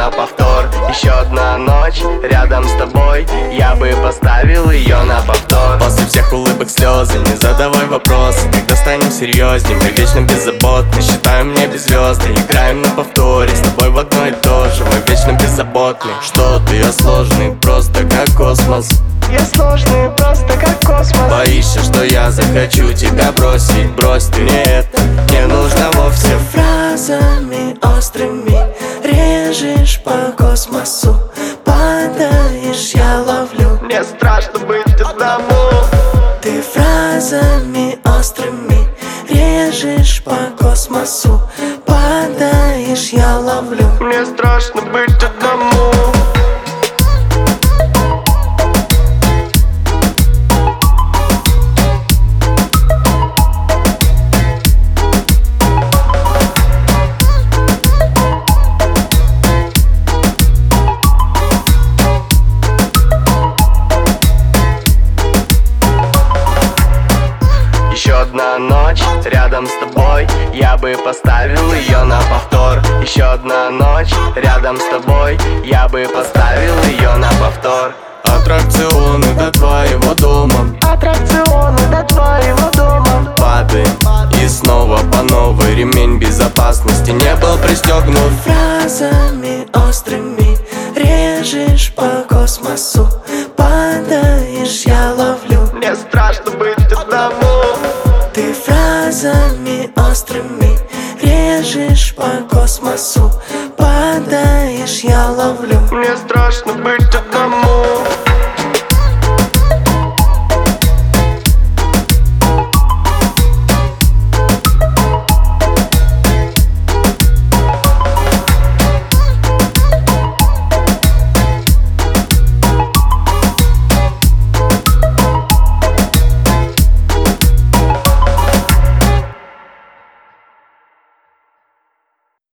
на повтор. Еще одна ночь рядом с тобой, я бы поставил ее на повтор. После всех улыбок слезы, не задавай вопросы. Когда станем серьезнее, мы вечно беззаботны. Считаем небе звезды, играем на повторе. С тобой в одно и то же, мы вечно беззаботны. Что ты, я сложный, просто как космос. Я сложный, просто как космос. Боишься, что я захочу тебя бросить? Брось, ты мне это не нужно вовсе. Фразами острыми режешь по космосу. Падаешь, я ловлю. Мне страшно быть одному. Ты фразами острыми режешь по космосу. Падаешь, я ловлю. Мне страшно быть одному. Еще одна ночь рядом с тобой, я бы поставил ее на повтор. Еще одна ночь рядом с тобой, я бы поставил ее на повтор. Аттракционы до твоего дома, Аттракционы до твоего дома. падаем и снова по новой. Ремень безопасности не был пристегнут. Фразами острыми режешь по космосу. Падаешь, я ловлю. Мне страшно быть одному. Ты фразами острыми режешь по космосу. Падаешь, я ловлю. Мне страшно быть одному.